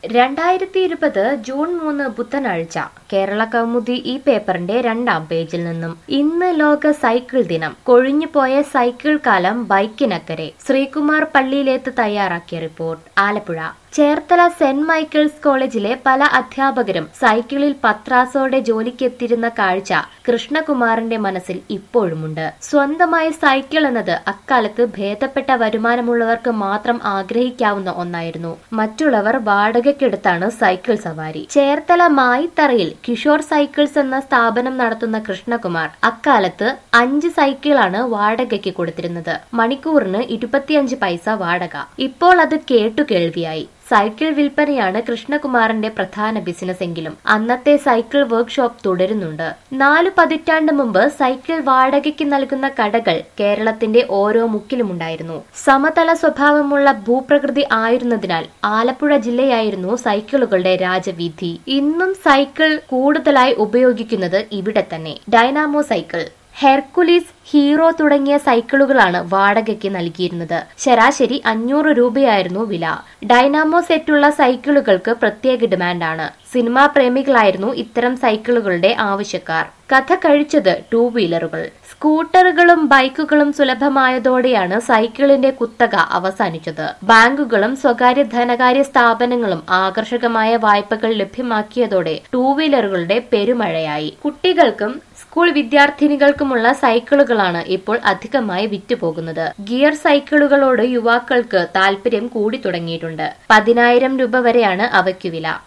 2020 June 3 ബുധനാഴ്ച കേരള കൗമുദി ഈ പേപ്പറിന്റെ 2-ാം പേജിൽ നിന്നും ഇന്ന് ലോക സൈക്കിൾ ദിനം. കൊഴിഞ്ഞുപോയ സൈക്കിൾ കാലം ബൈക്കിനക്കരെ. ശ്രീകുമാർ പള്ളിയിലേത്ത് തയ്യാറാക്കിയ റിപ്പോർട്ട്. ആലപ്പുഴ ചേർത്തല സെന്റ് മൈക്കിൾസ് കോളേജിലെ പല അധ്യാപകരും സൈക്കിളിൽ പത്രാസോടെ ജോലിക്കെത്തിയിരുന്ന കാഴ്ച കൃഷ്ണകുമാറിന്റെ മനസ്സിൽ ഇപ്പോഴുമുണ്ട്. സ്വന്തമായി സൈക്കിൾ എന്നത് അക്കാലത്ത് ഭേദപ്പെട്ട വരുമാനമുള്ളവർക്ക് മാത്രം ആഗ്രഹിക്കാവുന്ന ഒന്നായിരുന്നു. മറ്റുള്ളവർ വാടകയ്ക്കെടുത്താണ് സൈക്കിൾ സവാരി. ചേർത്തല മായിത്തറയിൽ കിഷോർ സൈക്കിൾസ് എന്ന സ്ഥാപനം നടത്തുന്ന കൃഷ്ണകുമാർ അക്കാലത്ത് 5 സൈക്കിളാണ് വാടകയ്ക്ക് കൊടുത്തിരുന്നത്. മണിക്കൂറിന് 25 പൈസ വാടക. ഇപ്പോൾ അത് കേട്ടുകേൾവിയായി. സൈക്കിൾ വിൽപ്പനയാണ് കൃഷ്ണകുമാറിന്റെ പ്രധാന ബിസിനസ് എങ്കിലും അന്നത്തെ സൈക്കിൾ വർക്ക്ഷോപ്പ് തുടരുന്നുണ്ട്. 4 പതിറ്റാണ്ട് മുമ്പ് സൈക്കിൾ വാടകയ്ക്ക് നൽകുന്ന കടകൾ കേരളത്തിന്റെ ഓരോ മുക്കിലുമുണ്ടായിരുന്നു. സമതല സ്വഭാവമുള്ള ഭൂപ്രകൃതി ആയിരുന്നതിനാൽ ആലപ്പുഴ ജില്ലയായിരുന്നു സൈക്കിളുകളുടെ രാജവീഥി. ഇന്നും സൈക്കിൾ കൂടുതലായി ഉപയോഗിക്കുന്നത് ഇവിടെ തന്നെ. ഡൈനാമോ സൈക്കിൾ, ഹെർക്കുലീസ്, ഹീറോ തുടങ്ങിയ സൈക്കിളുകളാണ് വാടകയ്ക്ക് നൽകിയിരുന്നത്. ശരാശരി 500 രൂപയായിരുന്നു വില. ഡൈനാമോ സെറ്റുള്ള സൈക്കിളുകൾക്ക് പ്രത്യേക ഡിമാൻഡാണ്. സിനിമാ പ്രേമികളായിരുന്നു ഇത്തരം സൈക്കിളുകളുടെ ആവശ്യക്കാർ. കഥ കഴിച്ചത് 2 വീലറുകൾ. സ്കൂട്ടറുകളും ബൈക്കുകളും സുലഭമായതോടെയാണ് സൈക്കിളിന്റെ കുത്തക അവസാനിച്ചത്. ബാങ്കുകളും സ്വകാര്യ ധനകാര്യ സ്ഥാപനങ്ങളും ആകർഷകമായ വായ്പകൾ ലഭ്യമാക്കിയതോടെ 2 വീലറുകളുടെ പെരുമഴയായി. കുട്ടികൾക്കും സ്കൂൾ വിദ്യാർത്ഥിനികൾക്കുമുള്ള സൈക്കിളുകളാണ് ഇപ്പോൾ അധികമായി വിറ്റുപോകുന്നത്. ഗിയർ സൈക്കിളുകളോട് യുവാക്കൾക്ക് താല്പര്യം കൂടി തുടങ്ങിയിട്ടുണ്ട്. 10,000 രൂപ വരെയാണ് അവയ്ക്കു വില.